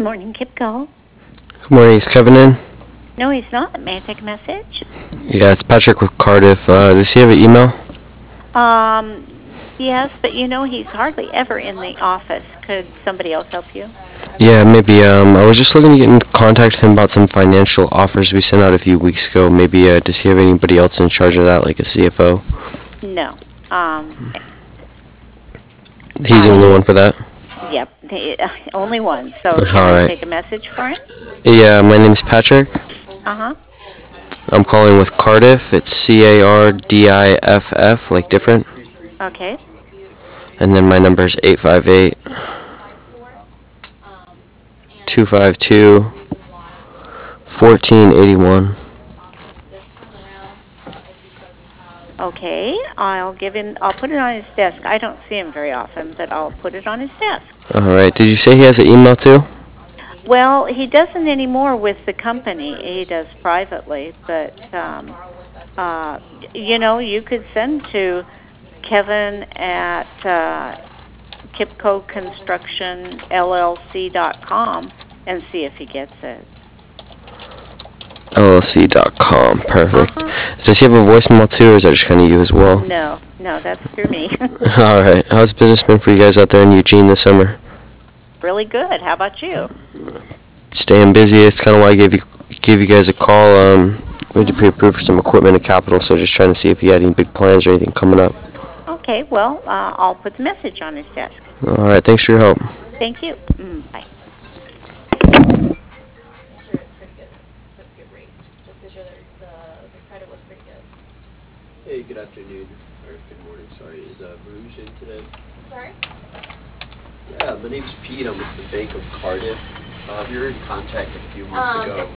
morning, Kipco. Good morning, is Kevin in? No, he's not. May I take a message? Yeah, it's Patrick with Cardiff. Does he have an email? Yes, but he's hardly ever in the office. Could somebody else help you? Yeah, maybe. I was just looking to get in contact with him about some financial offers we sent out a few weeks ago. Maybe, does he have anybody else in charge of that, like a CFO? No. He's the only one for that? Yep, only one. So can I Alright. take a message for him? Yeah, my name's Patrick. Uh-huh. I'm calling with Cardiff. It's CARDIFF, like different. Okay. And then my number is 858 252 1481. Okay. I'll put it on his desk. I don't see him very often, but I'll put it on his desk. Alright, did you say he has an email too? Well, he doesn't anymore with the company. He does privately, but you could send to Kevin at KipcoConstructionLLC.com and see if he gets it. LLC.com. Perfect. Uh-huh. Does he have a voicemail too, or is that just kind of you as well? No, that's through me. Alright. How's business been for you guys out there in Eugene this summer? Really good. How about you? Staying busy. It's kind of why I gave you guys a call. We had to pre-approve for some equipment and capital, so just trying to see if you had any big plans or anything coming up. Okay, well, I'll put the message on his desk. Alright, thanks for your help. Thank you. Bye. Hey, good afternoon, or good morning, sorry. Is Baruch in today? Sorry? Yeah, my name's Pete. I'm with the Bank of Cardiff. We were in contact a few months ago.